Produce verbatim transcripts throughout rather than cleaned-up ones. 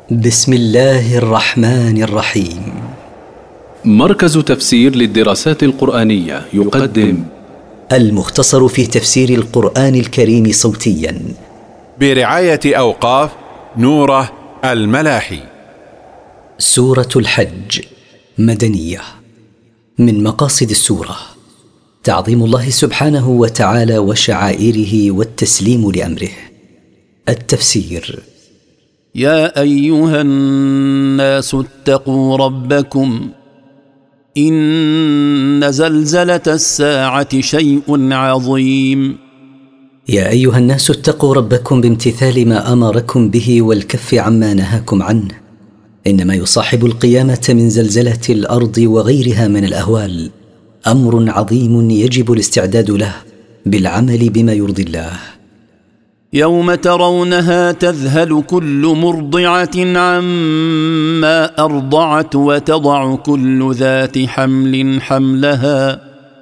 بسم الله الرحمن الرحيم. مركز تفسير للدراسات القرآنية يقدم المختصر في تفسير القرآن الكريم صوتيا برعاية أوقاف نوره الملاحي. سورة الحج مدنية. من مقاصد السورة تعظيم الله سبحانه وتعالى وشعائره والتسليم لأمره. التفسير: يا أيها الناس اتقوا ربكم إن زلزلة الساعة شيء عظيم. يا أيها الناس اتقوا ربكم بامتثال ما أمركم به والكف عما نهاكم عنه. إنما يصاحب القيامة من زلزلة الأرض وغيرها من الأهوال أمر عظيم يجب الاستعداد له بالعمل بما يرضي الله. يوم ترونها تذهل كل مرضعة عما أرضعت وتضع كل ذات حمل حملها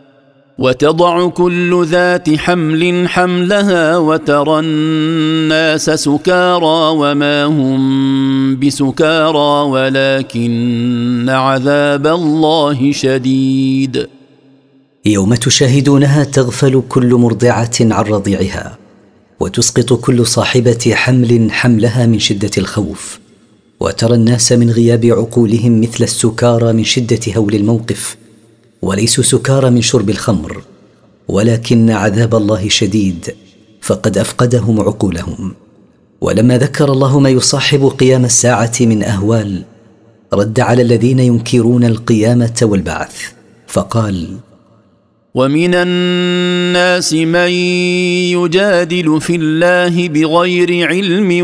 وتضع كل ذات حمل حملها وترى الناس سكارى وما هم بسكارى ولكن عذاب الله شديد. يوم تشاهدونها تغفل كل مرضعة عن رضيعها وتسقط كل صاحبة حمل حملها من شدة الخوف، وترى الناس من غياب عقولهم مثل السكارى من شدة هول الموقف، وليسوا سكارى من شرب الخمر، ولكن عذاب الله شديد فقد أفقدهم عقولهم. ولما ذكر الله ما يصاحب قيام الساعة من أهوال رد على الذين ينكرون القيامة والبعث فقال: ومن الناس من يجادل في الله بغير علم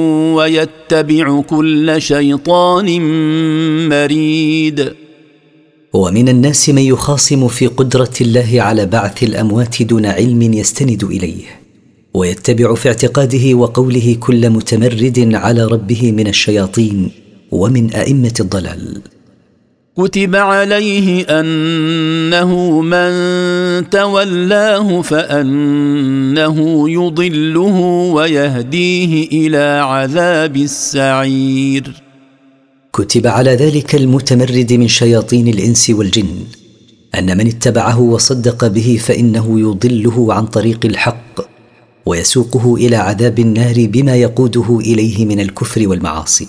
ويتبع كل شيطان مريد. ومن الناس من يخاصم في قدرة الله على بعث الأموات دون علم يستند إليه، ويتبع في اعتقاده وقوله كل متمرد على ربه من الشياطين ومن أئمة الضلال. كتب عليه أنه من تولاه فأنه يضله ويهديه إلى عذاب السعير. كتب على ذلك المتمرد من شياطين الإنس والجن أن من اتبعه وصدق به فإنه يضله عن طريق الحق ويسوقه إلى عذاب النار بما يقوده إليه من الكفر والمعاصي.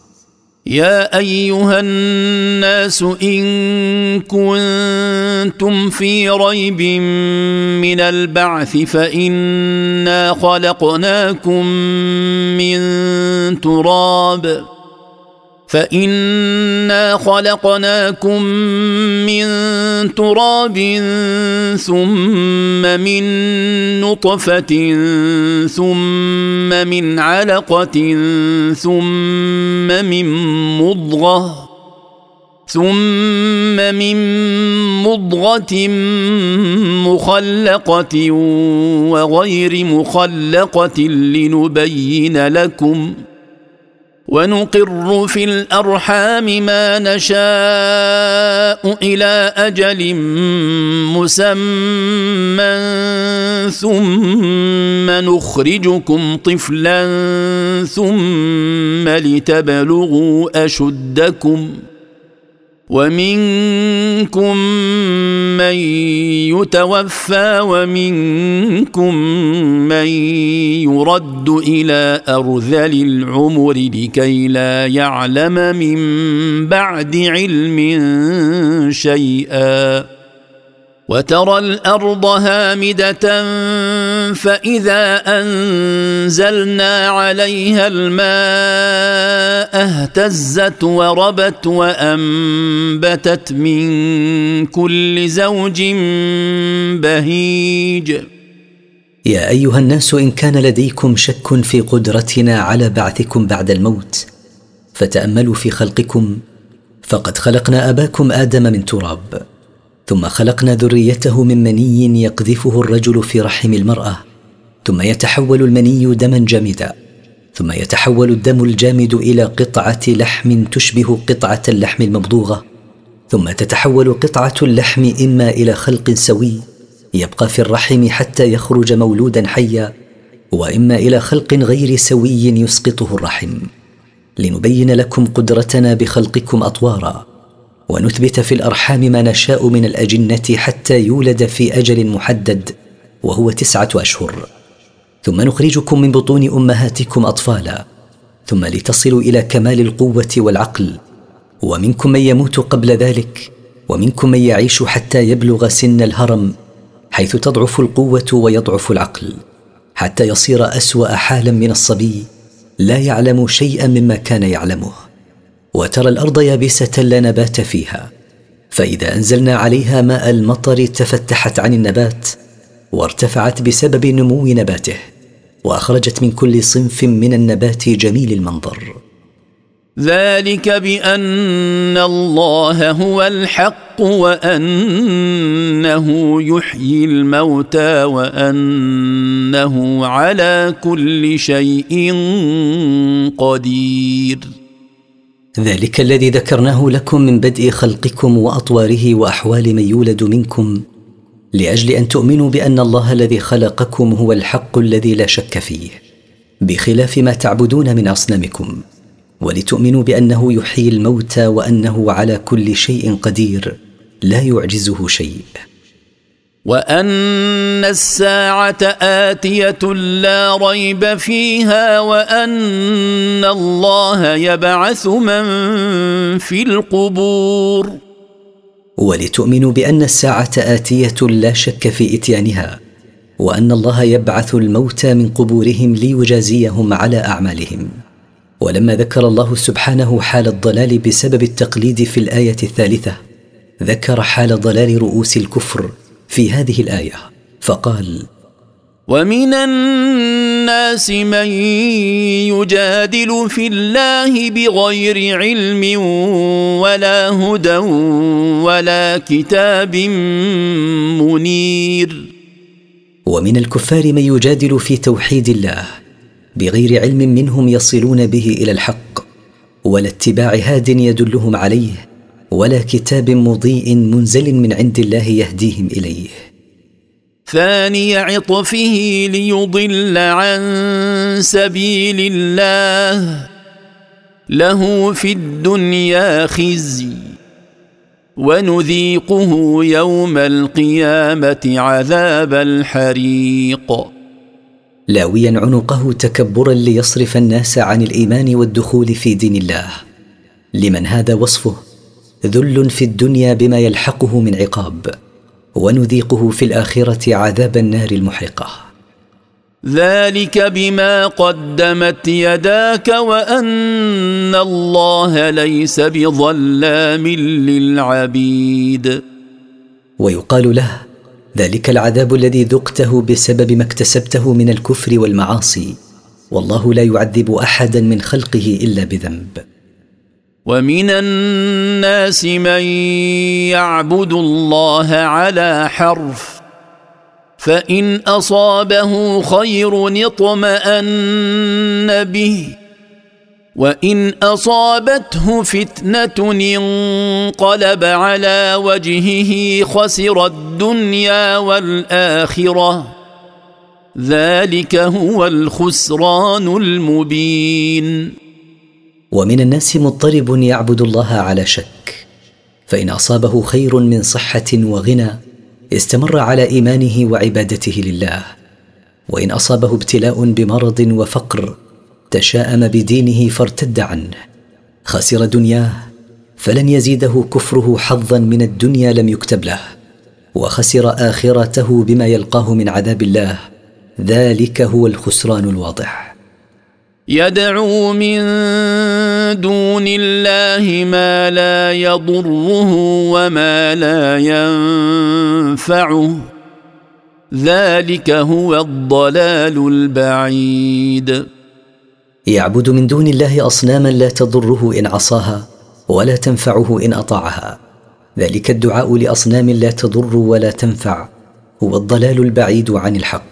يا أيها الناس إن كنتم في ريب من البعث فإنا خلقناكم من تراب فإنا خلقناكم من تراب ثم من نطفة ثم من علقة ثم من مضغة ثم من مضغة مخلقة وغير مخلقة لنبين لكم ونقر في الأرحام ما نشاء إلى أجل مسمى ثم نخرجكم طفلا ثم لتبلغوا أشدكم ومنكم من يتوفى ومنكم من يرد إلى أرذل العمر لكي لا يعلم من بعد علم شيئا. وترى الأرض هامدة فإذا أنزلنا عليها الماء اهتزت وربت وأنبتت من كل زوج بهيج. يا أيها الناس إن كان لديكم شك في قدرتنا على بعثكم بعد الموت فتأملوا في خلقكم، فقد خلقنا أباكم آدم من تراب، ثم خلقنا ذريته من مني يقذفه الرجل في رحم المرأة، ثم يتحول المني دما جامدا، ثم يتحول الدم الجامد إلى قطعة لحم تشبه قطعة اللحم الممضوغة، ثم تتحول قطعة اللحم إما إلى خلق سوي يبقى في الرحم حتى يخرج مولودا حيا، وإما إلى خلق غير سوي يسقطه الرحم. لنبين لكم قدرتنا بخلقكم أطوارا، ونثبت في الأرحام ما نشاء من الأجنة حتى يولد في أجل محدد وهو تسعة أشهر، ثم نخرجكم من بطون أمهاتكم أطفالا، ثم لتصلوا إلى كمال القوة والعقل، ومنكم من يموت قبل ذلك، ومنكم من يعيش حتى يبلغ سن الهرم، حيث تضعف القوة ويضعف العقل، حتى يصير أسوأ حالا من الصبي لا يعلم شيئا مما كان يعلمه. وترى الأرض يابسة لا نبات فيها، فإذا أنزلنا عليها ماء المطر تفتحت عن النبات وارتفعت بسبب نمو نباته، وأخرجت من كل صنف من النبات جميل المنظر. ذلك بأن الله هو الحق وأنه يحيي الموتى وأنه على كل شيء قدير. ذلك الذي ذكرناه لكم من بدء خلقكم وأطواره وأحوال من يولد منكم، لأجل أن تؤمنوا بأن الله الذي خلقكم هو الحق الذي لا شك فيه، بخلاف ما تعبدون من أصنامكم، ولتؤمنوا بأنه يحيي الموتى وأنه على كل شيء قدير لا يعجزه شيء، وأن الساعة آتية لا ريب فيها، وأن الله يبعث من في القبور. ولتؤمنوا بأن الساعة آتية لا شك في إتيانها، وأن الله يبعث الموتى من قبورهم ليجازيهم على أعمالهم. ولما ذكر الله سبحانه حال الضلال بسبب التقليد في الآية الثالثة، ذكر حال ضلال رؤوس الكفر في هذه الآية فقال: ومن الناس من يجادل في الله بغير علم ولا هدى ولا كتاب منير. ومن الكفار من يجادل في توحيد الله بغير علم منهم يصلون به إلى الحق، ولا اتباع هاد يدلهم عليه، ولا كتاب مضيء منزل من عند الله يهديهم إليه. ثاني عطفه ليضل عن سبيل الله، له في الدنيا خزي ونذيقه يوم القيامة عذاب الحريق. لاويا عنقه تكبرا ليصرف الناس عن الإيمان والدخول في دين الله، لمن هذا وصفه ذل في الدنيا بما يلحقه من عقاب، ونذيقه في الآخرة عذاب النار المحرقة. ذلك بما قدمت يداك وأن الله ليس بظلام للعبيد. ويقال له: ذلك العذاب الذي ذقته بسبب ما اكتسبته من الكفر والمعاصي، والله لا يعذب أحدا من خلقه إلا بذنب. ومن الناس من يعبد الله على حرف، فإن أصابه خير اطمأن به، وإن أصابته فتنة انقلب على وجهه خسر الدنيا والآخرة، ذلك هو الخسران المبين. ومن الناس مضطرب يعبد الله على شك، فإن أصابه خير من صحة وغنى استمر على إيمانه وعبادته لله، وإن أصابه ابتلاء بمرض وفقر تشاءم بدينه فارتد عنه، خسر دنياه فلن يزيده كفره حظا من الدنيا لم يكتب له، وخسر آخرته بما يلقاه من عذاب الله، ذلك هو الخسران الواضح. يدعو من دون الله ما لا يضره وما لا ينفعه، ذلك هو الضلال البعيد. يعبد من دون الله أصناما لا تضره إن عصاها ولا تنفعه إن أطاعها، ذلك الدعاء لأصنام لا تضر ولا تنفع هو الضلال البعيد عن الحق.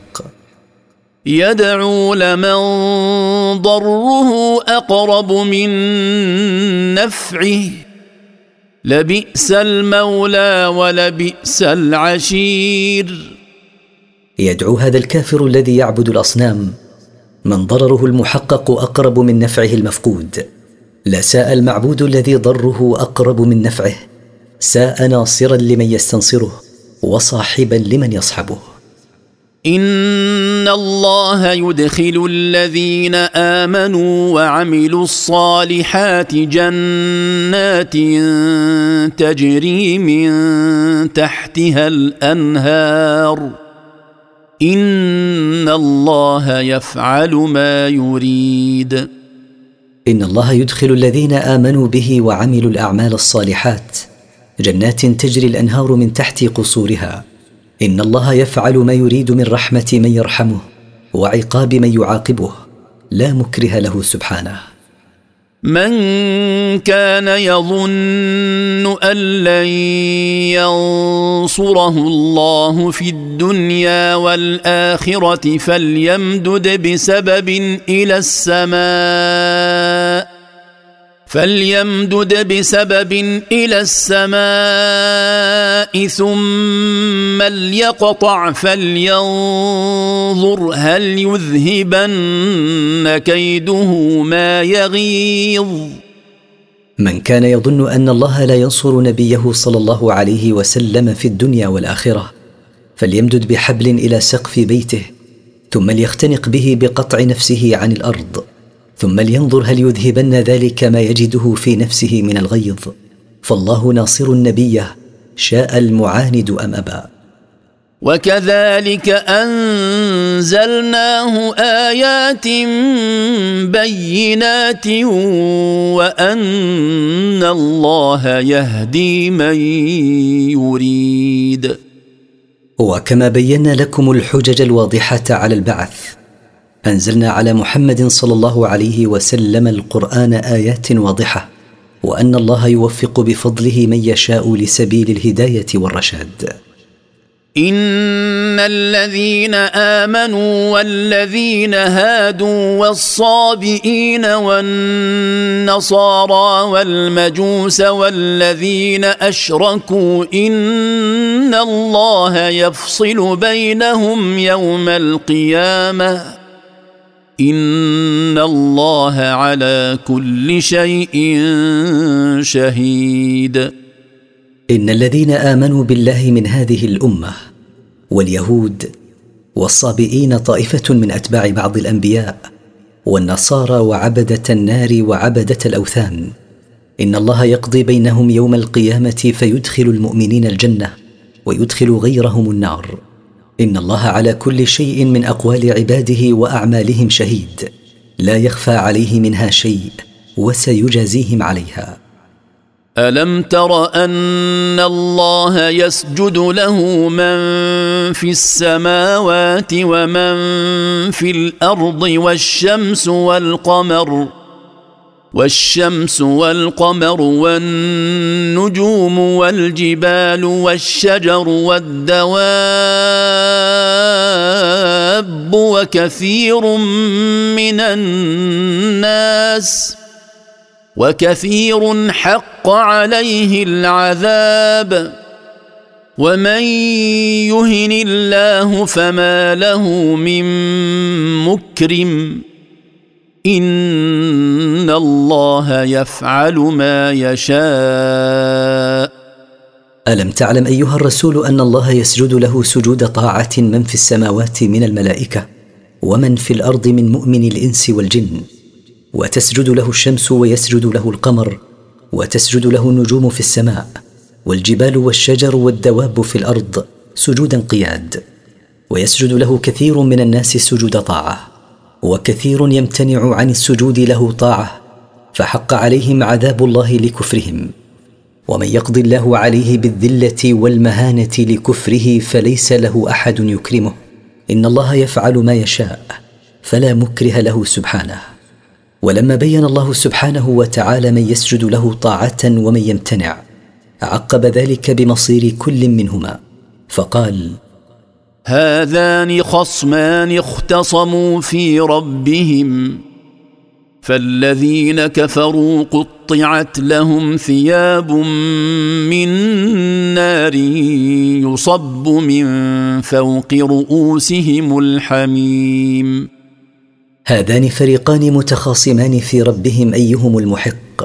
يدعو لمن ضره أقرب من نفعه، لبئس المولى ولبئس العشير. يدعو هذا الكافر الذي يعبد الأصنام من ضرره المحقق أقرب من نفعه المفقود، لا ساء المعبود الذي ضره أقرب من نفعه، ساء ناصرا لمن يستنصره وصاحبا لمن يصحبه. إن الله يدخل الذين آمنوا وعملوا الصالحات جنات تجري من تحتها الأنهار إن الله يفعل ما يريد. إن الله يدخل الذين آمنوا به وعملوا الأعمال الصالحات جنات تجري الأنهار من تحت قصورها. إن الله يفعل ما يريد من رحمة من يرحمه وعقاب من يعاقبه، لا مكره له سبحانه. من كان يظن أن لن ينصره الله في الدنيا والآخرة فليمدد بسبب إلى السماء فليمدد بسبب إلى السماء ثم ليقطع فلينظر هل يذهبن كيده ما يغيظ. من كان يظن أن الله لا ينصر نبيه صلى الله عليه وسلم في الدنيا والآخرة فليمدد بحبل إلى سقف بيته ثم ليختنق به بقطع نفسه عن الأرض ثم لينظر هل يذهبن ذلك ما يجده في نفسه من الغيظ، فالله ناصر نبيه شاء المعاند أم أبى. وكذلك أنزلناه آيات بينات وأن الله يهدي من يريد. وكما بينا لكم الحجج الواضحة على البعث أنزلنا على محمد صلى الله عليه وسلم القرآن آيات واضحة، وأن الله يوفق بفضله من يشاء لسبيل الهداية والرشاد. إن الذين آمنوا والذين هادوا والصابئين والنصارى والمجوس والذين أشركوا إن الله يفصل بينهم يوم القيامة إن الله على كل شيء شهيد. إن الذين آمنوا بالله من هذه الأمة واليهود والصابئين طائفة من أتباع بعض الأنبياء والنصارى وعبدة النار وعبدة الأوثان إن الله يقضي بينهم يوم القيامة فيدخل المؤمنين الجنة ويدخل غيرهم النار. إن الله على كل شيء من أقوال عباده وأعمالهم شهيد، لا يخفى عليه منها شيء وسيجازيهم عليها. ألم تر أن الله يسجد له من في السماوات ومن في الأرض والشمس والقمر والشمس والقمر والنجوم والجبال والشجر والدواب وكثير من الناس وكثير حق عليه العذاب ومن يهن الله فما له من مكرم إن الله يفعل ما يشاء. ألم تعلم أيها الرسول أن الله يسجد له سجود طاعة من في السماوات من الملائكة ومن في الأرض من مؤمن الإنس والجن، وتسجد له الشمس ويسجد له القمر وتسجد له النجوم في السماء والجبال والشجر والدواب في الأرض سجودا قياد، ويسجد له كثير من الناس سجود طاعة وكثير يمتنع عن السجود له طاعة فحق عليهم عذاب الله لكفرهم. ومن يقضي الله عليه بالذلة والمهانة لكفره فليس له أحد يكرمه. إن الله يفعل ما يشاء فلا مكره له سبحانه. ولما بين الله سبحانه وتعالى من يسجد له طاعة ومن يمتنع عقب ذلك بمصير كل منهما فقال: هذان خصمان اختصموا في ربهم فالذين كفروا قطعت لهم ثياب من نار يصب من فوق رؤوسهم الحميم. هذان فريقان متخاصمان في ربهم أيهم المحق،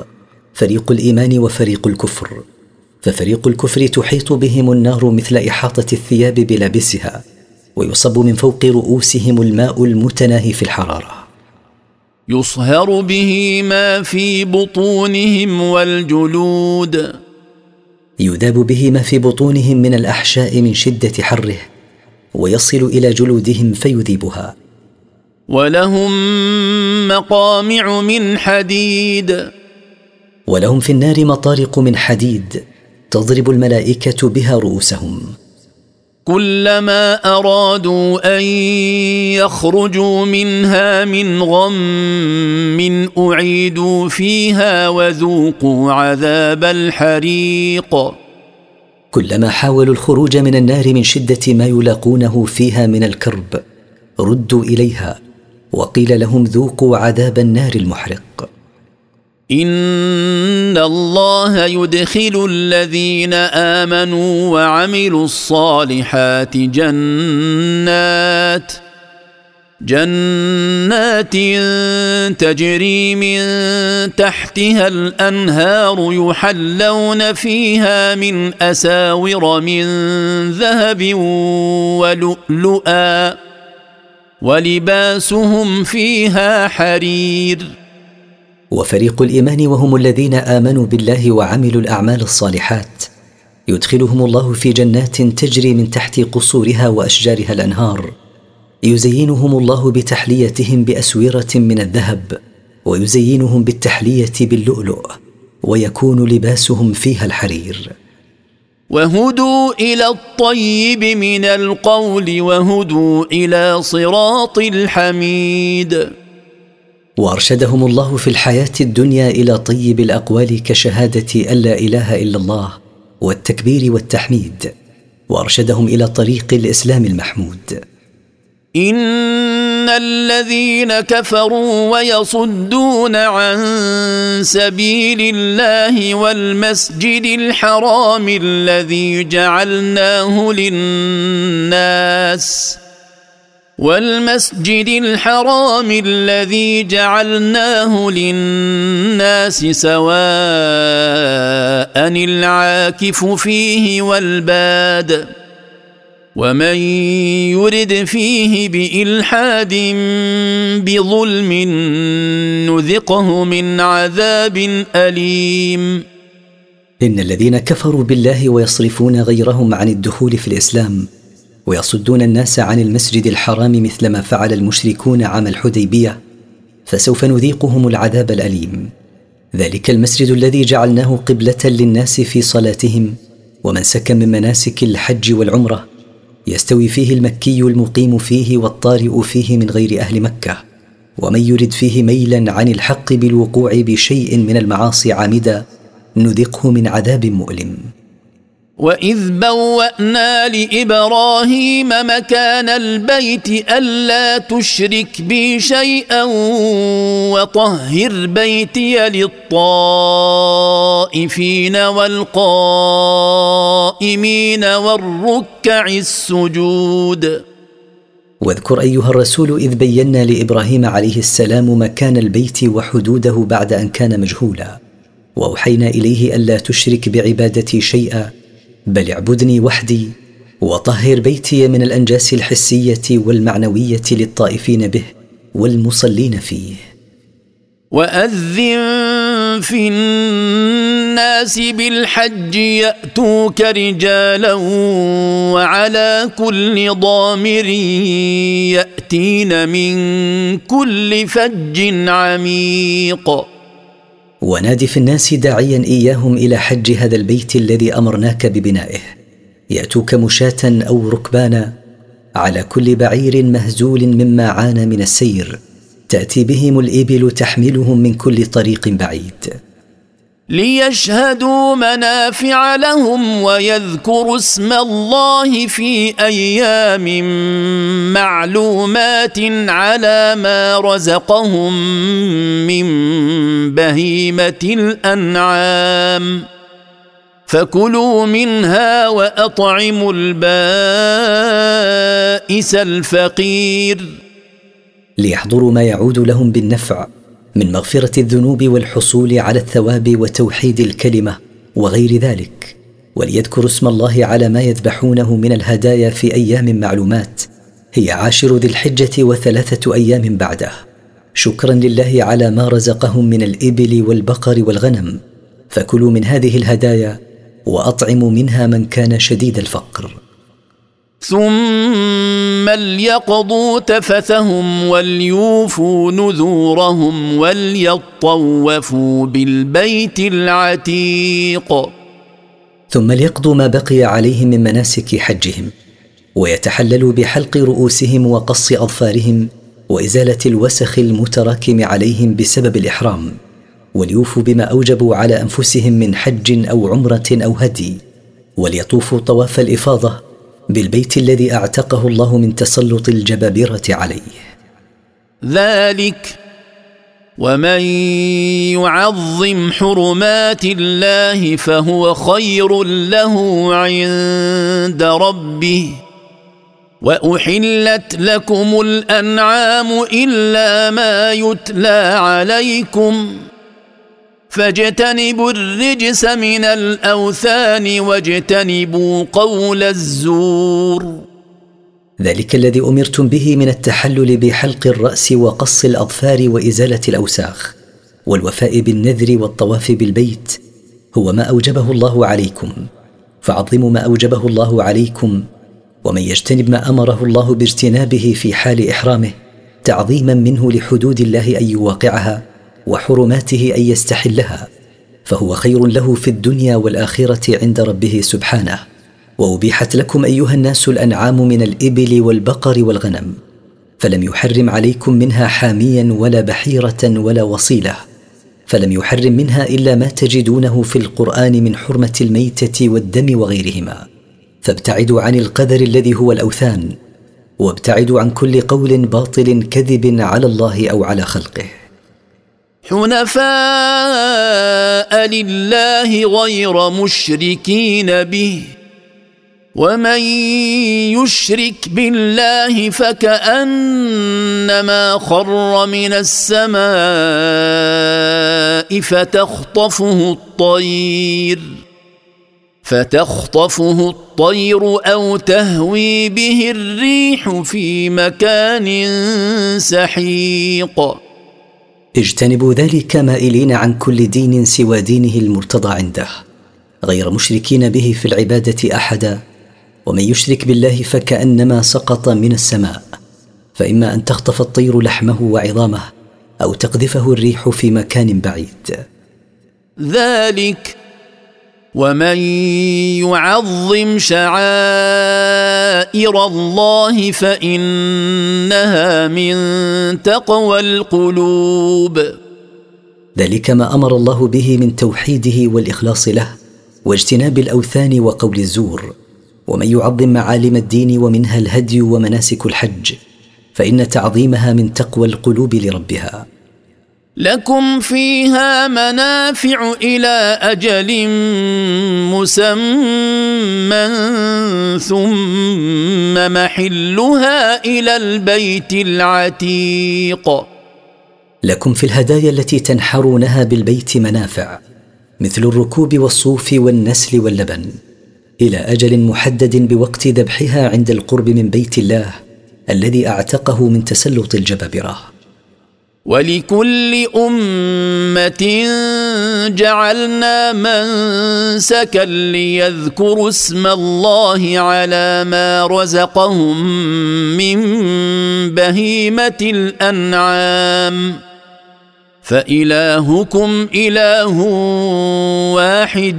فريق الإيمان وفريق الكفر، ففريق الكفر تحيط بهم النار مثل إحاطة الثياب بلابسها، ويصب من فوق رؤوسهم الماء المتناهي في الحرارة، يصهر به ما في بطونهم والجلود، يذاب به ما في بطونهم من الأحشاء من شدة حره، ويصل إلى جلودهم فيذيبها. ولهم مقامع من حديد، ولهم في النار مطارق من حديد تضرب الملائكة بها رؤوسهم. كلما أرادوا أن يخرجوا منها من غم أعيدوا فيها وذوقوا عذاب الحريق. كلما حاولوا الخروج من النار من شدة ما يلاقونه فيها من الكرب ردوا إليها وقيل لهم ذوقوا عذاب النار المحرق. إن الله يدخل الذين آمنوا وعملوا الصالحات جنات جنات تجري من تحتها الأنهار يحلون فيها من أساور من ذهب ولؤلؤا ولباسهم فيها حرير. وفريق الإيمان وهم الذين آمنوا بالله وعملوا الأعمال الصالحات يدخلهم الله في جنات تجري من تحت قصورها وأشجارها الأنهار، يزينهم الله بتحليتهم بأسورة من الذهب، ويزينهم بالتحلية باللؤلؤ، ويكون لباسهم فيها الحرير. وهدوا إلى الطيب من القول وهدوا إلى صراط الحميد. وأرشدهم الله في الحياة الدنيا إلى طيب الأقوال كشهادة أن لا إله إلا الله والتكبير والتحميد، وأرشدهم إلى طريق الإسلام المحمود. إن الذين كفروا ويصدون عن سبيل الله والمسجد الحرام الذي جعلناه للناس والمسجد الحرام الذي جعلناه للناس سواء العاكف فيه والباد ومن يرد فيه بإلحاد بظلم نذقه من عذاب أليم. إن الذين كفروا بالله ويصرفون غيرهم عن الدخول في الإسلام ويصدون الناس عن المسجد الحرام مثل ما فعل المشركون عام الحديبية فسوف نذيقهم العذاب الأليم. ذلك المسجد الذي جعلناه قبلة للناس في صلاتهم ومنسكا من مناسك الحج والعمرة، يستوي فيه المكي المقيم فيه والطارئ فيه من غير أهل مكة، ومن يرد فيه ميلا عن الحق بالوقوع بشيء من المعاصي عامدا نذقه من عذاب مؤلم. وإذ بوأنا لإبراهيم مكان البيت ألا تشرك بي شيئا وطهر بيتي للطائفين والقائمين والركع السجود. واذكر أيها الرسول إذ بينا لإبراهيم عليه السلام مكان البيت وحدوده بعد أن كان مجهولا، وأوحينا إليه ألا تشرك بعبادتي شيئا بل اعبدني وحدي وطهر بيتي من الأنجاس الحسية والمعنوية للطائفين به والمصلين فيه. وأذن في الناس بالحج يأتوك رجالا وعلى كل ضامر يأتين من كل فج عميق. ونادي في الناس داعيا إياهم إلى حج هذا البيت الذي أمرناك ببنائه، يأتوك مشاة أو ركبانا على كل بعير مهزول مما عانى من السير، تأتي بهم الإبل تحملهم من كل طريق بعيد. ليشهدوا منافع لهم ويذكروا اسم الله في أيام معلومات على ما رزقهم من بهيمة الأنعام فكلوا منها وأطعموا البائس الفقير. ليحضروا ما يعود لهم بالنفع من مغفرة الذنوب والحصول على الثواب وتوحيد الكلمة وغير ذلك، وليذكروا اسم الله على ما يذبحونه من الهدايا في أيام معلومات هي عاشر ذي الحجة وثلاثة أيام بعده، شكرا لله على ما رزقهم من الإبل والبقر والغنم، فكلوا من هذه الهدايا وأطعموا منها من كان شديد الفقر. ثم ليقضوا تفثهم وليوفوا نذورهم وليطوفوا بالبيت العتيق. ثم ليقضوا ما بقي عليهم من مناسك حجهم، ويتحللوا بحلق رؤوسهم وقص أظفارهم وإزالة الوسخ المتراكم عليهم بسبب الإحرام، وليوفوا بما أوجبوا على أنفسهم من حج أو عمرة أو هدي، وليطوفوا طواف الإفاضة بالبيت الذي أعتقه الله من تسلط الجبابرة عليه. ذلك ومن يعظم حرمات الله فهو خير له عند ربه، وأحلت لكم الأنعام إلا ما يتلى عليكم، فاجتنبوا الرجس من الأوثان واجتنبوا قول الزور. ذلك الذي أمرتم به من التحلل بحلق الرأس وقص الأظفار وإزالة الأوساخ والوفاء بالنذر والطواف بالبيت هو ما أوجبه الله عليكم، فعظموا ما أوجبه الله عليكم، ومن يجتنب ما أمره الله باجتنابه في حال إحرامه تعظيما منه لحدود الله أن يواقعها وحرماته أن يستحلها، فهو خير له في الدنيا والآخرة عند ربه سبحانه. وأبيحت لكم أيها الناس الأنعام من الإبل والبقر والغنم، فلم يحرم عليكم منها حاميا ولا بحيرة ولا وصيلة، فلم يحرم منها إلا ما تجدونه في القرآن من حرمة الميتة والدم وغيرهما، فابتعدوا عن القدر الذي هو الأوثان، وابتعدوا عن كل قول باطل كذب على الله أو على خلقه. حنفاء لله غير مشركين به، ومن يشرك بالله فكأنما خر من السماء فتخطفه الطير فتخطفه الطير أو تهوي به الريح في مكان سحيق. اجتنبوا ذلك مائلين عن كل دين سوى دينه المرتضى عنده، غير مشركين به في العبادة أحدا، ومن يشرك بالله فكأنما سقط من السماء، فإما أن تخطف الطير لحمه وعظامه أو تقذفه الريح في مكان بعيد. ذلك ومن يعظم شعائر الله فإنها من تقوى القلوب. ذلك ما أمر الله به من توحيده والإخلاص له واجتناب الأوثان وقول الزور. ومن يعظم معالم الدين ومنها الهدي ومناسك الحج فإن تعظيمها من تقوى القلوب لربها. لكم فيها منافع إلى أجل مسمى ثم محلها إلى البيت العتيق. لكم في الهدايا التي تنحرونها بالبيت منافع مثل الركوب والصوف والنسل واللبن إلى أجل محدد بوقت ذبحها عند القرب من بيت الله الذي أعتقه من تسلط الجبابرة. ولكل أمة جعلنا منسكا ليذكروا اسم الله على ما رزقهم من بهيمة الأنعام فإلهكم إله واحد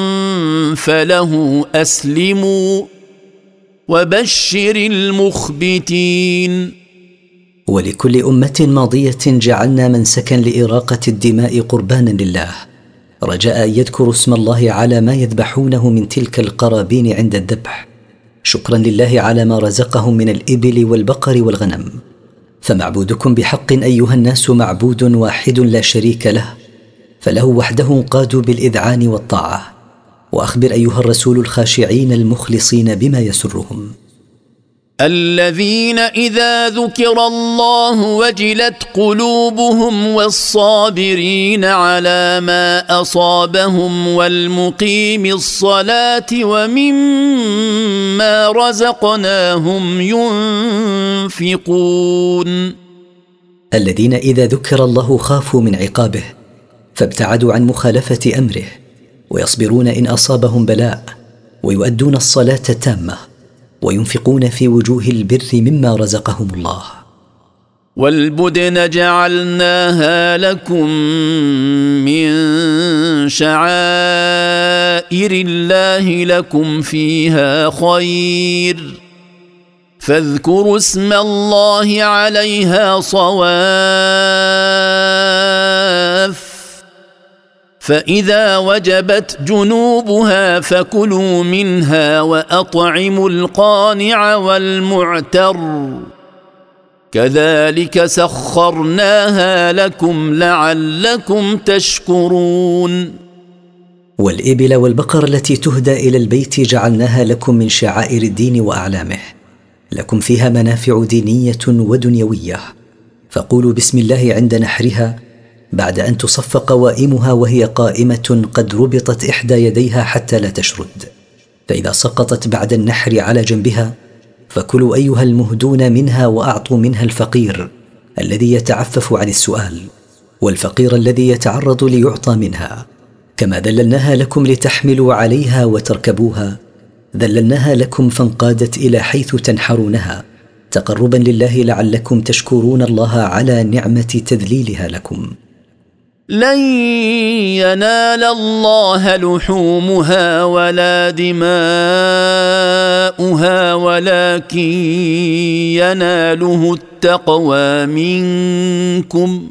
فله أسلموا وبشر المخبتين. ولكل أمة ماضية جعلنا منسكا لإراقة الدماء قربانا لله رجاء أن يذكروا اسم الله على ما يذبحونه من تلك القرابين عند الذبح شكرا لله على ما رزقهم من الإبل والبقر والغنم. فمعبودكم بحق أيها الناس معبود واحد لا شريك له، فله وحده قادوا بالإذعان والطاعة. وأخبر أيها الرسول الخاشعين المخلصين بما يسرهم. الذين إذا ذكر الله وجلت قلوبهم والصابرين على ما أصابهم والمقيم الصلاة ومما رزقناهم ينفقون. الذين إذا ذكر الله خافوا من عقابه فابتعدوا عن مخالفة أمره، ويصبرون إن أصابهم بلاء، ويؤدون الصلاة تامة، وينفقون في وجوه البر مما رزقهم الله. والبدن جعلناها لكم من شعائر الله لكم فيها خير، فاذكروا اسم الله عليها صواف، فإذا وجبت جنوبها فكلوا منها وأطعموا القانع والمعتر، كذلك سخرناها لكم لعلكم تشكرون. والإبل والبقر التي تهدى إلى البيت جعلناها لكم من شعائر الدين وأعلامه، لكم فيها منافع دينية ودنيوية، فقولوا بسم الله عند نحرها بعد أن تصف قوائمها وهي قائمة قد ربطت إحدى يديها حتى لا تشرد، فإذا سقطت بعد النحر على جنبها فكلوا أيها المهدون منها، وأعطوا منها الفقير الذي يتعفف عن السؤال، والفقير الذي يتعرض ليعطى منها. كما ذللناها لكم لتحملوا عليها وتركبوها، ذللناها لكم فانقادت إلى حيث تنحرونها، تقربا لله لعلكم تشكرون الله على نعمة تذليلها لكم. لن ينال الله لحومها ولا دماؤها ولكن يناله التقوى منكم،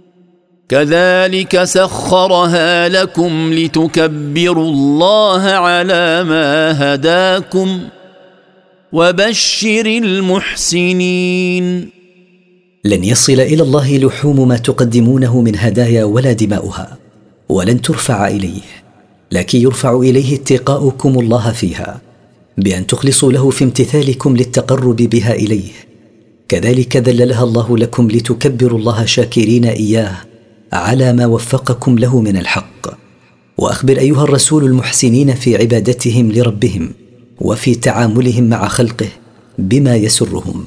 كذلك سخرها لكم لتكبروا الله على ما هداكم، وبشر المحسنين. لن يصل إلى الله لحوم ما تقدمونه من هدايا ولا دماؤها، ولن ترفع إليه، لكن يرفع إليه اتقاؤكم الله فيها بأن تخلصوا له في امتثالكم للتقرب بها إليه. كذلك ذللها الله لكم لتكبروا الله شاكرين إياه على ما وفقكم له من الحق. وأخبر أيها الرسول المحسنين في عبادتهم لربهم وفي تعاملهم مع خلقه بما يسرهم.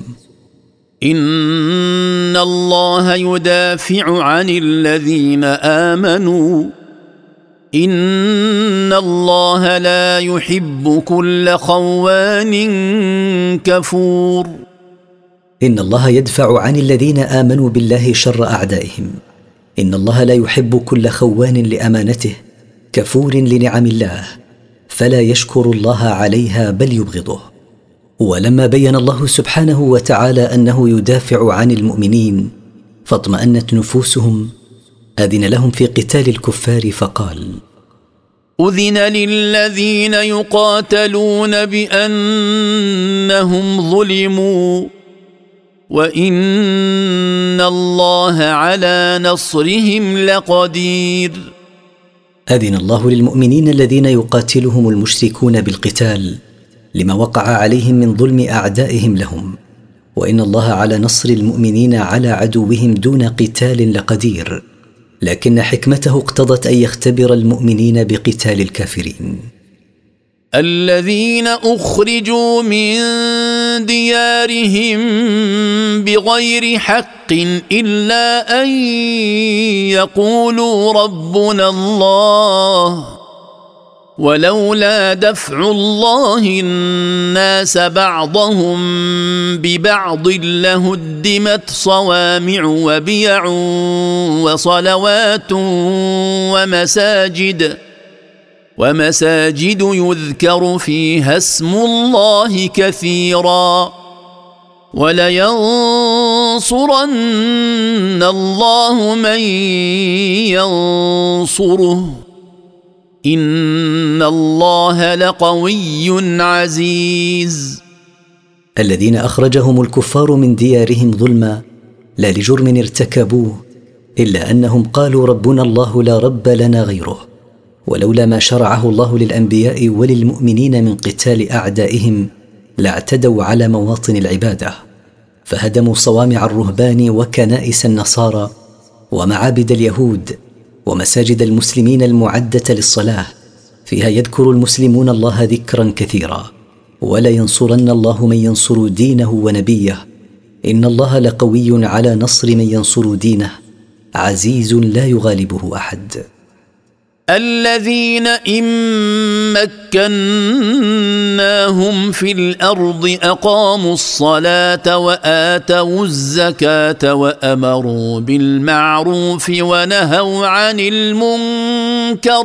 إن الله يدافع عن الذين آمنوا، إن الله لا يحب كل خوان كفور. إن الله يدفع عن الذين آمنوا بالله شر أعدائهم، إن الله لا يحب كل خوان لأمانته كفور لنعم الله، فلا يشكر الله عليها بل يبغضه. ولما بين الله سبحانه وتعالى أنه يدافع عن المؤمنين فاطمأنت نفوسهم، أذن لهم في قتال الكفار فقال: أذن للذين يقاتلون بأنهم ظلموا وإن الله على نصرهم لقدير. أذن الله للمؤمنين الذين يقاتلهم المشركون بالقتال لما وقع عليهم من ظلم أعدائهم لهم، وإن الله على نصر المؤمنين على عدوهم دون قتال لقدير، لكن حكمته اقتضت أن يختبر المؤمنين بقتال الكافرين. الذين أخرجوا من ديارهم بغير حق إلا أن يقولوا ربنا الله، ولولا دفع الله الناس بعضهم ببعض لهدمت صوامع وبيع وصلوات ومساجد ومساجد يذكر فيها اسم الله كثيرا، ولينصرن الله من ينصره، إن الله لقوي عزيز. الذين أخرجهم الكفار من ديارهم ظلما لا لجرم ارتكبوه، إلا أنهم قالوا ربنا الله لا رب لنا غيره، ولولا ما شرعه الله للأنبياء وللمؤمنين من قتال أعدائهم لاعتدوا على مواطن العباده، فهدموا صوامع الرهبان وكنائس النصارى ومعابد اليهود ومساجد المسلمين المعده للصلاه، فيها يذكر المسلمون الله ذكرا كثيرا. ولا ينصرن الله من ينصر دينه ونبيه، إن الله لقوي على نصر من ينصر دينه، عزيز لا يغالبه أحد. الذين إن مكناهم في الأرض أقاموا الصلاة وآتوا الزكاة وأمروا بالمعروف ونهوا عن المنكر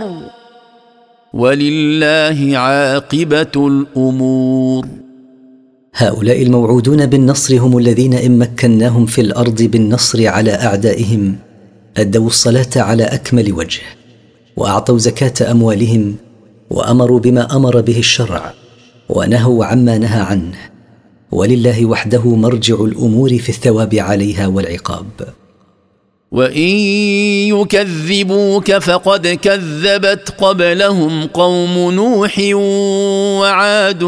ولله عاقبة الأمور. هؤلاء الموعودون بالنصر هم الذين إن مكناهم في الأرض بالنصر على أعدائهم أدوا الصلاة على أكمل وجه، وأعطوا زكاة أموالهم، وأمروا بما أمر به الشرع، ونهوا عما نهى عنه، ولله وحده مرجع الأمور في الثواب عليها والعقاب. وإن يكذبوك فقد كذبت قبلهم قوم نوح وعاد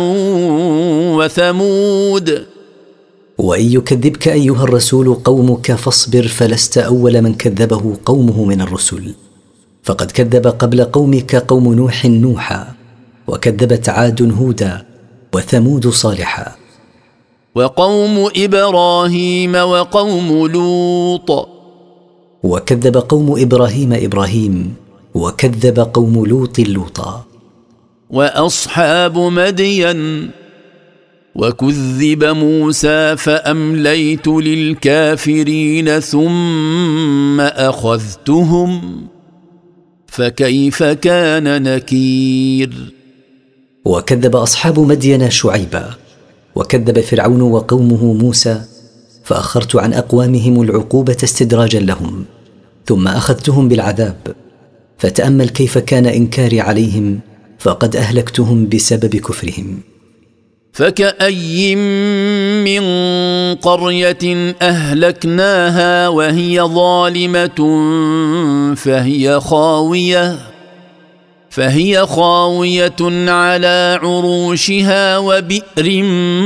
وثمود. وإن يكذبك أيها الرسول قومك فاصبر، فلست أول من كذبه قومه من الرسل، فقد كذب قبل قومك قوم نوح نوحا، وكذبت عاد هودا، وثمود صالحا، وقوم إبراهيم وقوم لوط، وكذب قوم إبراهيم إبراهيم، وكذب قوم لوط لوطا، وأصحاب مدين، وكذب موسى فأمليت للكافرين ثم أخذتهم فكيف كان نكير. وكذب أصحاب مدين شعيبا، وكذب فرعون وقومه موسى، فأخرت عن أقوامهم العقوبة استدراجا لهم، ثم أخذتهم بالعذاب، فتأمل كيف كان إنكاري عليهم، فقد أهلكتهم بسبب كفرهم. فكأي من قرية أهلكناها وهي ظالمة فهي خاوية فهي خاوية على عروشها وبئر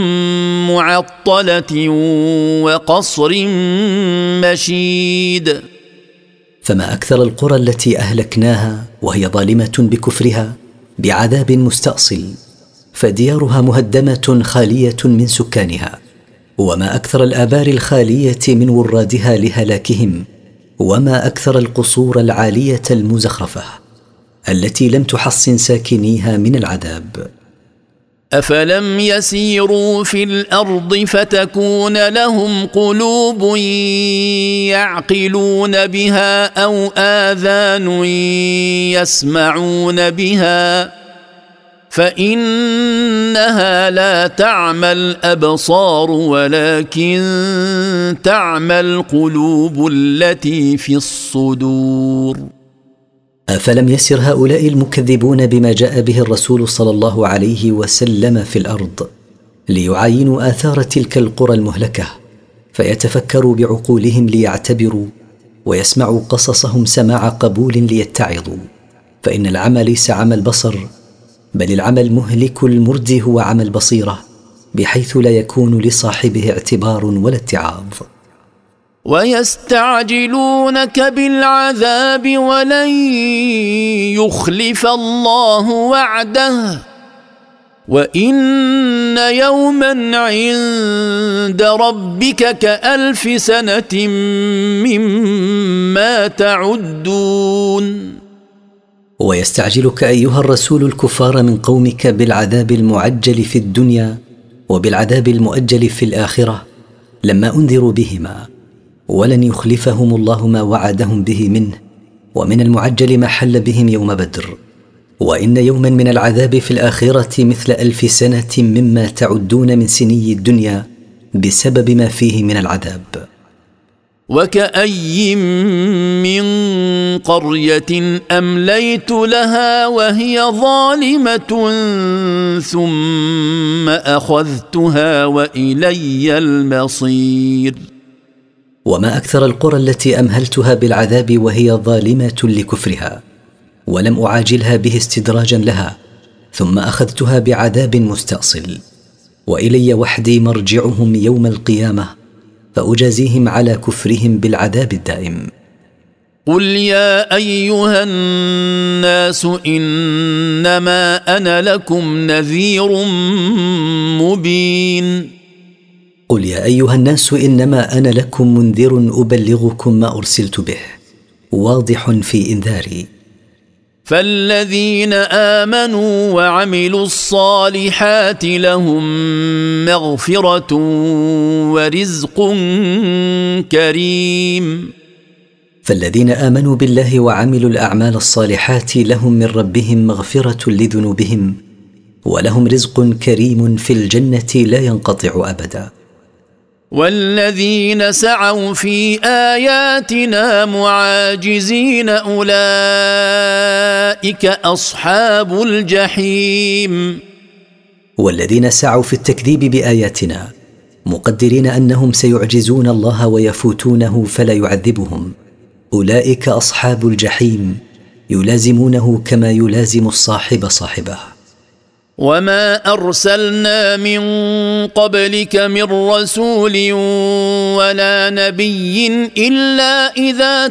معطلة وقصر مشيد. فما أكثر القرى التي أهلكناها وهي ظالمة بكفرها بعذاب مستأصل، فديارها مهدمة خالية من سكانها، وما أكثر الآبار الخالية من ورادها لهلاكهم، وما أكثر القصور العالية المزخرفة التي لم تحصن ساكنيها من العذاب. أفلم يسيروا في الأرض فتكون لهم قلوب يعقلون بها أو آذان يسمعون بها فإنها لا تعمى الأبصار ولكن تعمى القلوب التي في الصدور. أفلم يسر هؤلاء المكذبون بما جاء به الرسول صلى الله عليه وسلم في الأرض ليعاينوا آثار تلك القرى المهلكة، فيتفكروا بعقولهم ليعتبروا، ويسمعوا قصصهم سماع قبول ليتعظوا؟ فإن العمى ليس عمى البصر، بل العمى المهلك المردي هو عمى البصيرة، بحيث لا يكون لصاحبه اعتبار ولا اتعاظ. ويستعجلونك بالعذاب ولن يخلف الله وعده وإن يوما عند ربك كألف سنة مما تعدون. ويستعجلك أيها الرسول الكفار من قومك بالعذاب المعجل في الدنيا وبالعذاب المؤجل في الآخرة لما أنذروا بهما، ولن يخلفهم الله ما وعدهم به منه، ومن المعجل ما حل بهم يوم بدر، وإن يوما من العذاب في الآخرة مثل ألف سنة مما تعدون من سني الدنيا بسبب ما فيه من العذاب. وكأي من قرية أمليت لها وهي ظالمة ثم أخذتها وإلي المصير. وما أكثر القرى التي أمهلتها بالعذاب وهي ظالمة لكفرها، ولم أعاجلها به استدراجا لها، ثم أخذتها بعذاب مستأصل. والي وحدي مرجعهم يوم القيامه فاجازيهم على كفرهم بالعذاب الدائم. قل يا ايها الناس انما انا لكم نذير مبين. قل يا ايها الناس انما انا لكم منذر ابلغكم ما ارسلت به واضح في انذاري. فالذين امنوا وعملوا الصالحات لهم مغفرة ورزق كريم. فالذين آمنوا بالله وعملوا الأعمال الصالحات لهم من ربهم مغفرة لذنوبهم ولهم رزق كريم في الجنة لا ينقطع أبدا. والذين سعوا في آياتنا معاجزين أولئك أصحاب الجحيم. والذين سعوا في التكذيب بآياتنا مقدرين أنهم سيعجزون الله ويفوتونه فلا يعذبهم، أولئك أصحاب الجحيم يلازمونه كما يلازم الصاحب صاحبه. وما أرسلنا من قبلك من رسول ولا نبي إلا إذا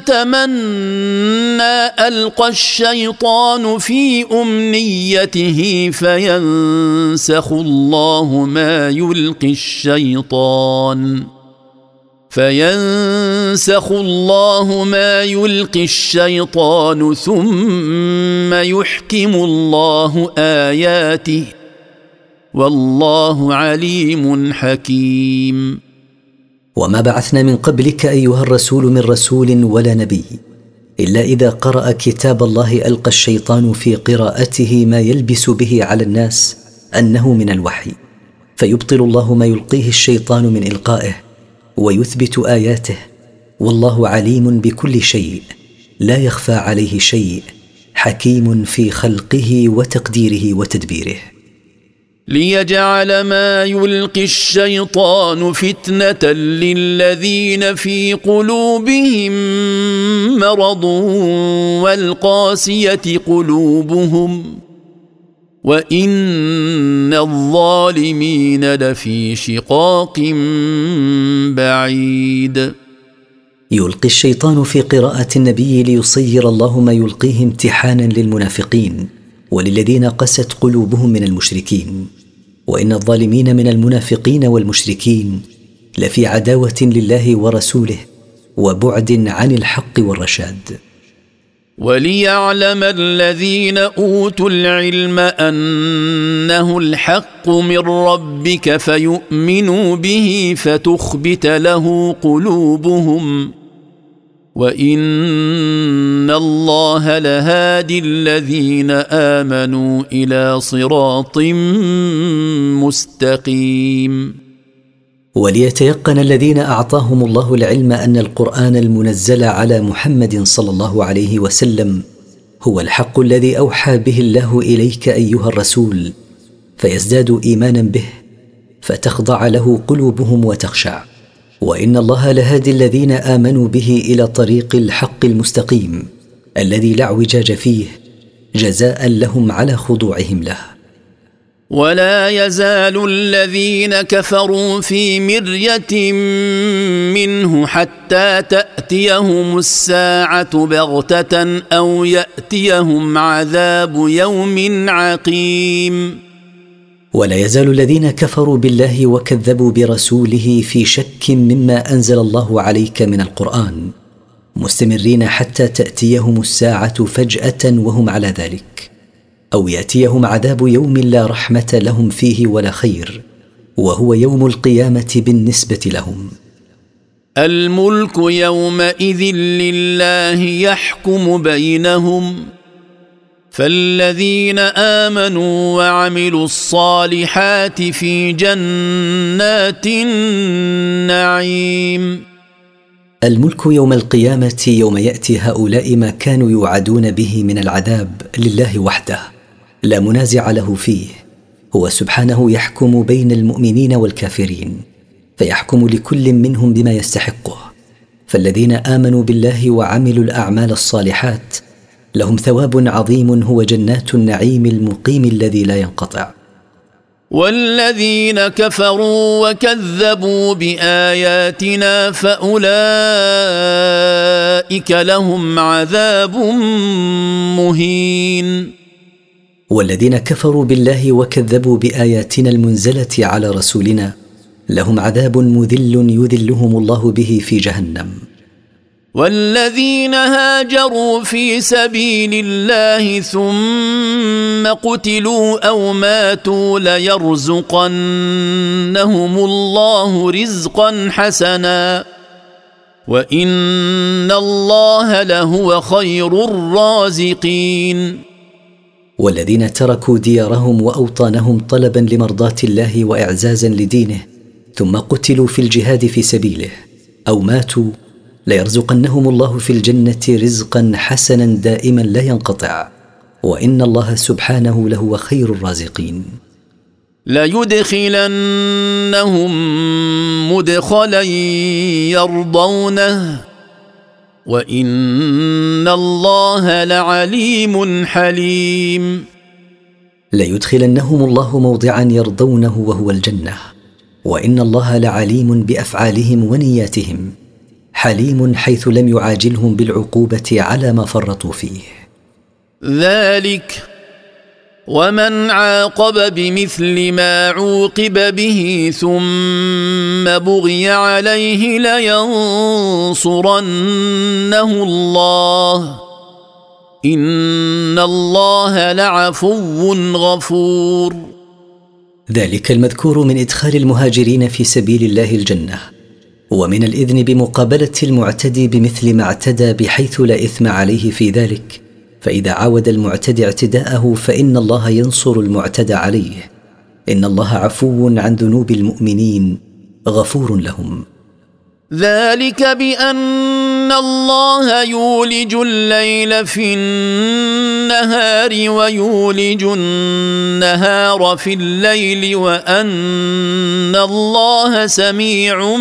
تمنى ألقى الشيطان في أمنيته فينسخ الله ما يلقي الشيطان فينسخ الله ما يلقي الشيطان ثم يحكم الله آياته والله عليم حكيم. وما بعثنا من قبلك أيها الرسول من رسول ولا نبي إلا إذا قرأ كتاب الله ألقى الشيطان في قراءته ما يلبس به على الناس أنه من الوحي فيبطل الله ما يلقيه الشيطان من إلقائه ويثبت آياته والله عليم بكل شيء لا يخفى عليه شيء حكيم في خلقه وتقديره وتدبيره. ليجعل ما يلقي الشيطان فتنة للذين في قلوبهم مرض والقاسية قلوبهم وإن الظالمين لفي شقاق بعيد. يلقي الشيطان في قراءة النبي ليصير الله ما يلقيه امتحانا للمنافقين وللذين قست قلوبهم من المشركين، وإن الظالمين من المنافقين والمشركين لفي عداوة لله ورسوله وبعد عن الحق والرشاد. وليعلم الذين أوتوا العلم أنه الحق من ربك فيؤمنوا به فتخبت له قلوبهم وإن الله لهادي الذين آمنوا إلى صراط مستقيم. وليتيقن الذين أعطاهم الله العلم أن القرآن المنزل على محمد صلى الله عليه وسلم هو الحق الذي أوحى به الله إليك أيها الرسول فيزدادوا إيمانا به فتخضع له قلوبهم وتخشع، وإن الله لهادي الذين آمنوا به إلى طريق الحق المستقيم الذي لا اعوجاج فيه جزاء لهم على خضوعهم له. ولا يزال الذين كفروا في مرية منه حتى تأتيهم الساعة بغتة أو يأتيهم عذاب يوم عقيم. ولا يزال الذين كفروا بالله وكذبوا برسوله في شك مما أنزل الله عليك من القرآن مستمرين حتى تأتيهم الساعة فجأة وهم على ذلك، أو يأتيهم عذاب يوم لا رحمة لهم فيه ولا خير وهو يوم القيامة بالنسبة لهم. الملك يومئذ لله يحكم بينهم فالذين آمنوا وعملوا الصالحات في جنات النعيم. الملك يوم القيامة يوم يأتي هؤلاء ما كانوا يوعدون به من العذاب لله وحده لا منازع له فيه، هو سبحانه يحكم بين المؤمنين والكافرين فيحكم لكل منهم بما يستحقه. فالذين آمنوا بالله وعملوا الأعمال الصالحات لهم ثواب عظيم هو جنات النعيم المقيم الذي لا ينقطع. والذين كفروا وكذبوا بآياتنا فأولئك لهم عذاب مهين. والذين كفروا بالله وكذبوا بآياتنا المنزلة على رسولنا لهم عذاب مذل يذلهم الله به في جهنم. والذين هاجروا في سبيل الله ثم قتلوا أو ماتوا ليرزقنهم الله رزقا حسنا وإن الله لهو خير الرازقين. والذين تركوا ديارهم وأوطانهم طلبا لمرضاة الله وإعزازا لدينه ثم قتلوا في الجهاد في سبيله أو ماتوا ليرزقنهم الله في الجنة رزقا حسنا دائما لا ينقطع وإن الله سبحانه لهو خير الرازقين. ليدخلنهم مدخلا يرضونه وإن الله لعليم حليم. ليدخلنهم الله موضعا يرضونه وهو الجنة وإن الله لعليم بأفعالهم ونياتهم حليم حيث لم يعاجلهم بالعقوبة على ما فرطوا فيه. ذلك ومن عاقب بمثل ما عوقب به ثم بغي عليه لينصرنه الله إن الله لعفو غفور. ذلك المذكور من إدخال المهاجرين في سبيل الله الجنة ومن الإذن بمقابلة المعتدي بمثل ما اعتدى بحيث لا إثم عليه في ذلك، فإذا عاود المعتدي اعتداءه فإن الله ينصر المعتدى عليه. إن الله عفو عن ذنوب المؤمنين غفور لهم. ذلك بأن الله يولج الليل في النهار ويولج النهار في الليل وأن الله سميع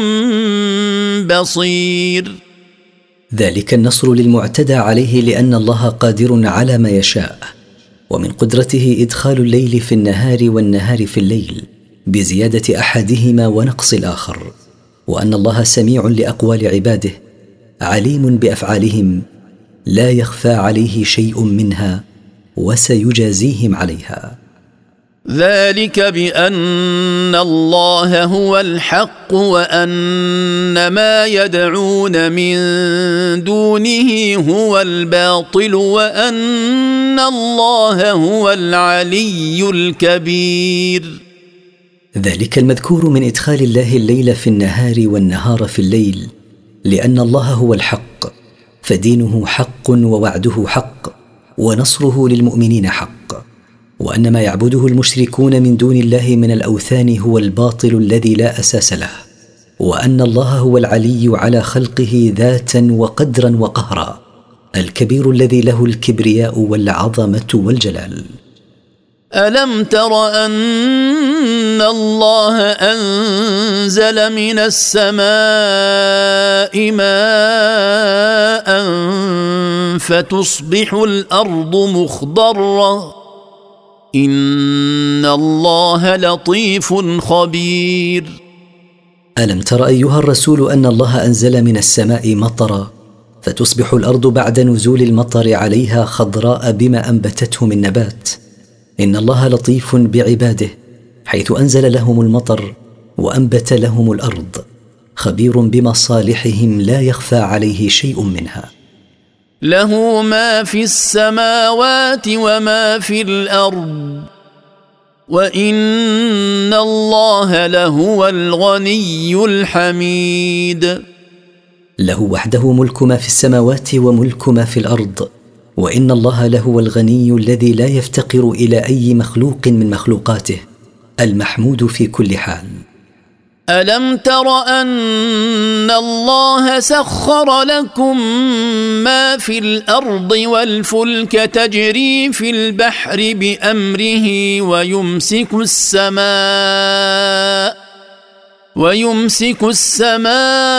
بصير. ذلك النصر للمعتدى عليه لأن الله قادر على ما يشاء، ومن قدرته إدخال الليل في النهار والنهار في الليل بزيادة أحدهما ونقص الآخر، وأن الله سميع لأقوال عباده عليم بأفعالهم لا يخفى عليه شيء منها وسيجازيهم عليها. ذلك بأن الله هو الحق وأن ما يدعون من دونه هو الباطل وأن الله هو العلي الكبير. ذلك المذكور من إدخال الله الليل في النهار والنهار في الليل لأن الله هو الحق، فدينه حق ووعده حق ونصره للمؤمنين حق، وأن ما يعبده المشركون من دون الله من الأوثان هو الباطل الذي لا أساس له، وأن الله هو العلي على خلقه ذاتا وقدرا وقهرا، الكبير الذي له الكبرياء والعظمة والجلال. ألم تر أن الله أنزل من السماء ماء فتصبح الأرض مخضرة إن الله لطيف خبير. ألم تر أيها الرسول أن الله أنزل من السماء مطرا فتصبح الأرض بعد نزول المطر عليها خضراء بما أنبتته من نبات. إن الله لطيف بعباده حيث أنزل لهم المطر وأنبت لهم الأرض، خبير بمصالحهم لا يخفى عليه شيء منها. له ما في السماوات وما في الأرض وإن الله لهو الغني الحميد. له وحده ملك ما في السماوات وملك ما في الأرض، وإن الله لهو الغني الذي لا يفتقر إلى أي مخلوق من مخلوقاته، المحمود في كل حال. ألم تر أن الله سخر لكم ما في الأرض والفلك تجري في البحر بأمره ويمسك السماء ويمسك السماء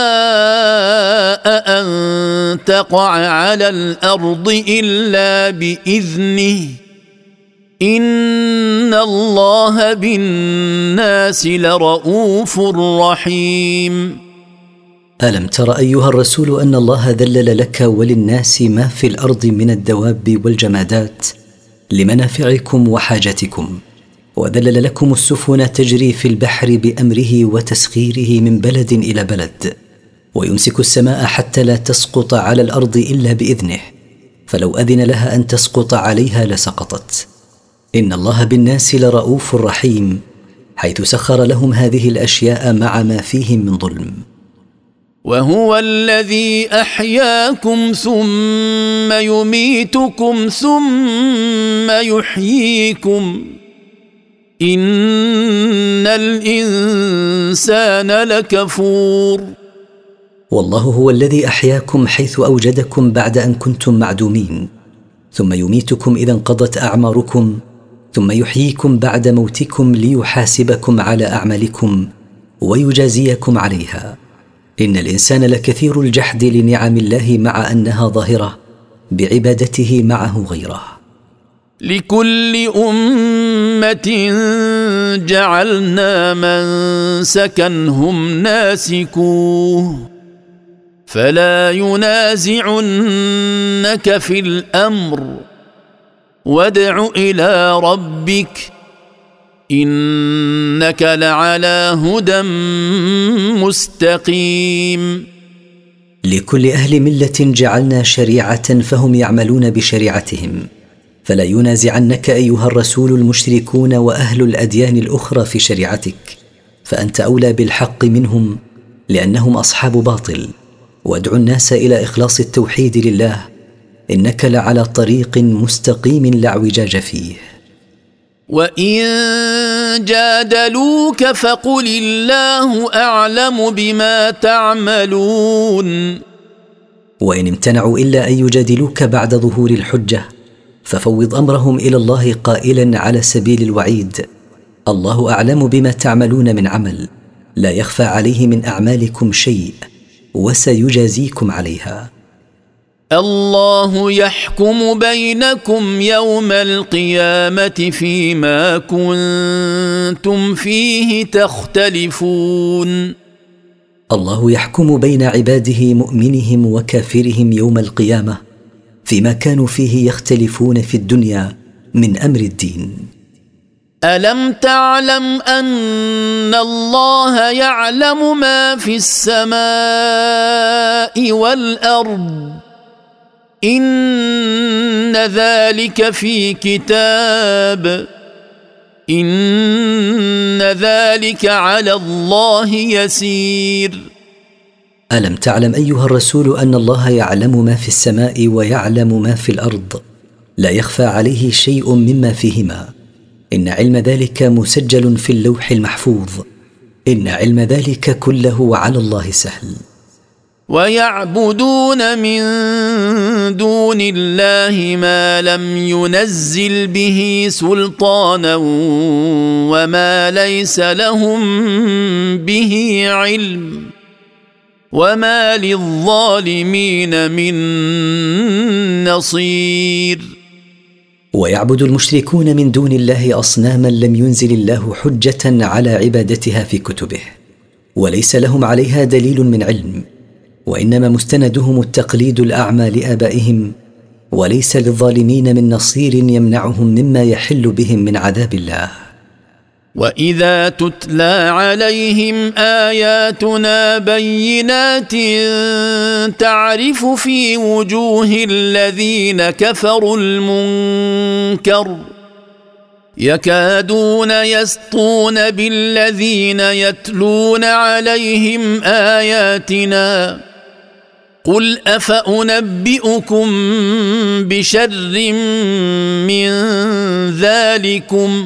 أن تقع على الأرض إلا بإذنه إن الله بالناس لرؤوف رحيم. ألم تر أيها الرسول أن الله ذلل لك وللناس ما في الأرض من الدواب والجمادات لمنافعكم وحاجتكم، وذلل لكم السفن تجري في البحر بأمره وتسخيره من بلد إلى بلد، ويمسك السماء حتى لا تسقط على الأرض إلا بإذنه، فلو أذن لها أن تسقط عليها لسقطت. إن الله بالناس لرؤوف رحيم، حيث سخر لهم هذه الأشياء مع ما فيهم من ظلم. وهو الذي أحياكم ثم يميتكم ثم يحييكم، إن الإنسان لكفور. والله هو الذي أحياكم حيث أوجدكم بعد أن كنتم معدومين، ثم يميتكم إذا انقضت أعماركم، ثم يحييكم بعد موتكم ليحاسبكم على أعمالكم ويجازيكم عليها. إن الإنسان لكثير الجحد لنعم الله مع أنها ظاهرة بعبادته معه غيره. لكل أمة جعلنا منسكا هم ناسكوه فلا ينازعنك في الأمر وادع إلى ربك إنك لعلى هدى مستقيم. لكل أهل ملة جعلنا شريعة فهم يعملون بشريعتهم، فلا ينازعنك أيها الرسول المشركون وأهل الأديان الأخرى في شريعتك، فأنت أولى بالحق منهم لأنهم أصحاب باطل. وادعو الناس إلى إخلاص التوحيد لله، إنك لعلى طريق مستقيم لا اعوجاج فيه. وإن جادلوك فقل الله أعلم بما تعملون. وإن امتنعوا إلا أن يجادلوك بعد ظهور الحجة ففوض أمرهم إلى الله قائلا على سبيل الوعيد: الله أعلم بما تعملون من عمل، لا يخفى عليه من أعمالكم شيء وسيجازيكم عليها. الله يحكم بينكم يوم القيامة فيما كنتم فيه تختلفون. الله يحكم بين عباده مؤمنهم وكافرهم يوم القيامة فيما كانوا فيه يختلفون في الدنيا من أمر الدين. ألم تعلم أن الله يعلم ما في السماء والأرض إن ذلك في كتاب إن ذلك على الله يسير. ألم تعلم أيها الرسول أن الله يعلم ما في السماء ويعلم ما في الأرض، لا يخفى عليه شيء مما فيهما، إن علم ذلك مسجل في اللوح المحفوظ، إن علم ذلك كله على الله سهل. ويعبدون من دون الله ما لم ينزل به سلطانا وما ليس لهم به علم وما للظالمين من نصير. ويعبد المشركون من دون الله أصناما لم ينزل الله حجة على عبادتها في كتبه، وليس لهم عليها دليل من علم، وإنما مستندهم التقليد الأعمى لآبائهم، وليس للظالمين من نصير يمنعهم مما يحل بهم من عذاب الله. وإذا تتلى عليهم آياتنا بينات تعرف في وجوه الذين كفروا المنكر يكادون يسطون بالذين يتلون عليهم آياتنا قل أفأنبئكم بشر من ذلكم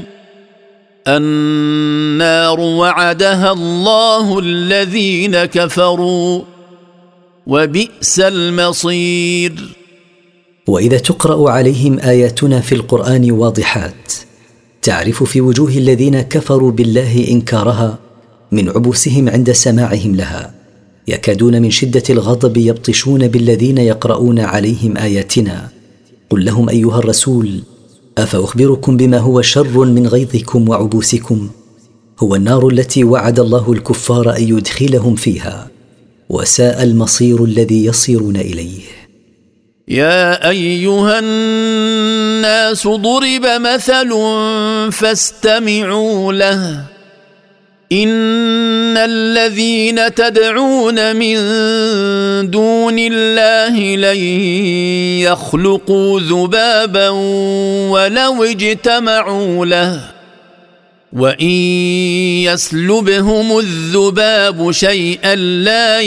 النار وعدها الله الذين كفروا وبئس المصير. وإذا تقرأ عليهم آياتنا في القرآن واضحات تعرف في وجوه الذين كفروا بالله إنكارها من عبوسهم عند سماعهم لها، يكادون من شدة الغضب يبطشون بالذين يقرؤون عليهم آياتنا. قل لهم أيها الرسول: أفأخبركم بما هو شر من غيظكم وعبوسكم؟ هو النار التي وعد الله الكفار أن يدخلهم فيها، وساء المصير الذي يصيرون إليه. يا أيها الناس ضرب مثل فاستمعوا له، إن الذين تدعون من دون الله لن يخلقوا ذبابا ولو اجتمعوا له، وإن يسلبهم الذباب شيئا لا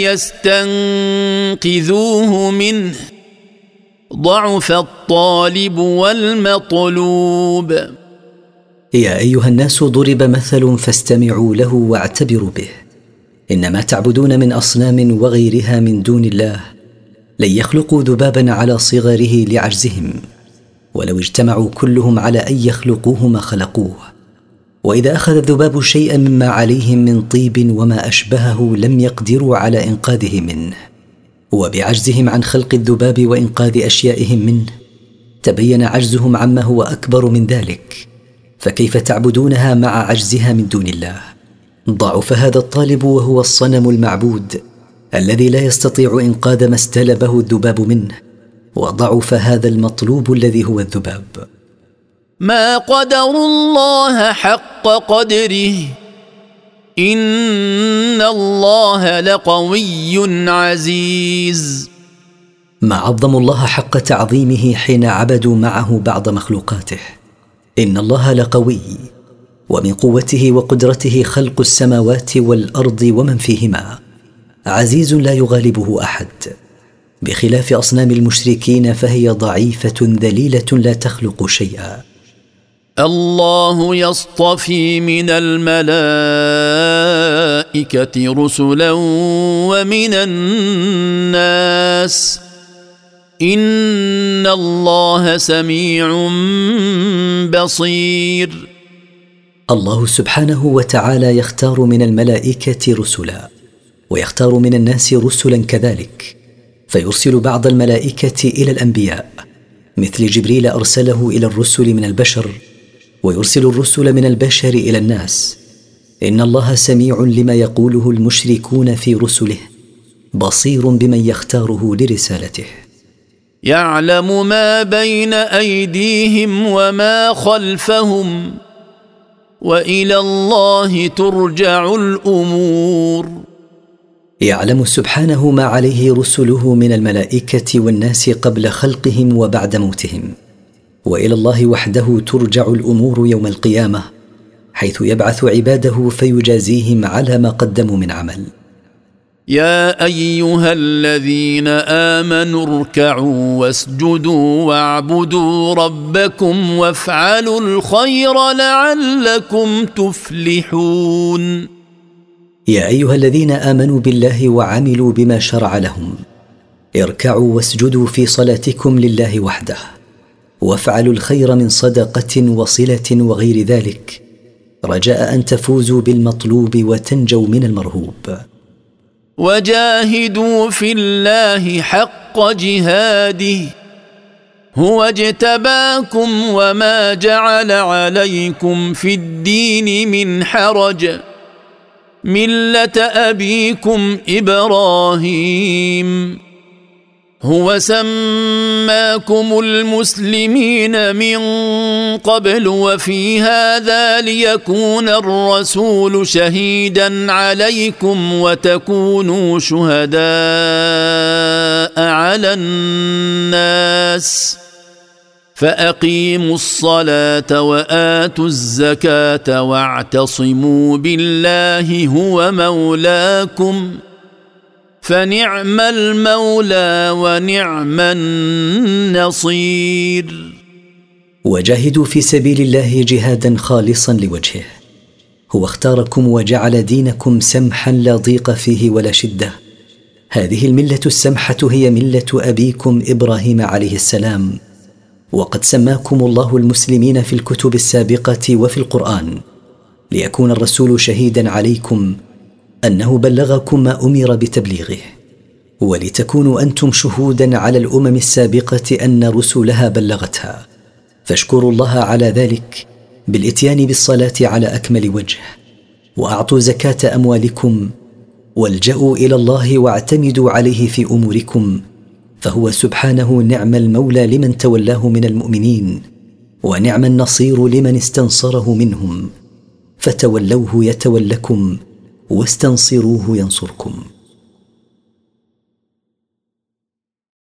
يستنقذوه منه، ضعف الطالب والمطلوب. يا أيها الناس ضرب مثل فاستمعوا له واعتبروا به، إنما تعبدون من أصنام وغيرها من دون الله لن يخلقوا ذبابا على صغره لعجزهم، ولو اجتمعوا كلهم على أن يخلقوه ما خلقوه. وإذا أخذ الذباب شيئا مما عليهم من طيب وما أشبهه لم يقدروا على إنقاذه منه، وبعجزهم عن خلق الذباب وإنقاذ أشيائهم منه تبين عجزهم عما هو أكبر من ذلك، فكيف تعبدونها مع عجزها من دون الله؟ ضعف هذا الطالب وهو الصنم المعبود الذي لا يستطيع إنقاذ ما استلبه الذباب منه، وضعف هذا المطلوب الذي هو الذباب. ما قدروا الله حق قدره، إن الله لقوي عزيز. ما عظموا الله حق تعظيمه حين عبدوا معه بعض مخلوقاته. إن الله لقوي، ومن قوته وقدرته خلق السماوات والأرض ومن فيهما، عزيز لا يغالبه أحد، بخلاف أصنام المشركين فهي ضعيفة ذليلة لا تخلق شيئا. الله يصطفي من الملائكة رسلا ومن الناس، إن الله سميع بصير. الله سبحانه وتعالى يختار من الملائكة رسلا، ويختار من الناس رسلا كذلك، فيرسل بعض الملائكة إلى الأنبياء، مثل جبريل أرسله إلى الرسل من البشر، ويرسل الرسل من البشر إلى الناس. إن الله سميع لما يقوله المشركون في رسله، بصير بمن يختاره لرسالته. يعلم ما بين أيديهم وما خلفهم، وإلى الله ترجع الأمور. يعلم سبحانه ما عليه رسله من الملائكة والناس قبل خلقهم وبعد موتهم، وإلى الله وحده ترجع الأمور يوم القيامة، حيث يبعث عباده فيجازيهم على ما قدموا من عمل. يا أيها الذين آمنوا اركعوا واسجدوا واعبدوا ربكم وافعلوا الخير لعلكم تفلحون. يا أيها الذين آمنوا بالله وعملوا بما شرع لهم، اركعوا واسجدوا في صلاتكم لله وحده، وافعلوا الخير من صدقة وصلة وغير ذلك، رجاء أن تفوزوا بالمطلوب وتنجوا من المرهوب. وجاهدوا في الله حق جهاده، هو اجتباكم وما جعل عليكم في الدين من حرج، ملة أبيكم إبراهيم، هو سماكم المسلمين من قبل وفي هذا ليكون الرسول شهيدا عليكم وتكونوا شهداء على الناس، فأقيموا الصلاة وآتوا الزكاة واعتصموا بالله هو مولاكم، فنعم المولى ونعم النصير. وجاهدوا في سبيل الله جهادا خالصا لوجهه، هو اختاركم وجعل دينكم سمحا لا ضيق فيه ولا شدة. هذه الملة السمحة هي ملة أبيكم إبراهيم عليه السلام، وقد سماكم الله المسلمين في الكتب السابقة وفي القرآن، ليكون الرسول شهيدا عليكم أنه بلغكم ما أمر بتبليغه، ولتكونوا أنتم شهودا على الأمم السابقة أن رسلها بلغتها، فاشكروا الله على ذلك بالاتيان بالصلاة على أكمل وجه، وأعطوا زكاة أموالكم، والجأوا إلى الله واعتمدوا عليه في أموركم، فهو سبحانه نعم المولى لمن تولاه من المؤمنين، ونعم النصير لمن استنصره منهم، فتولوه يتولكم واستنصروه ينصركم.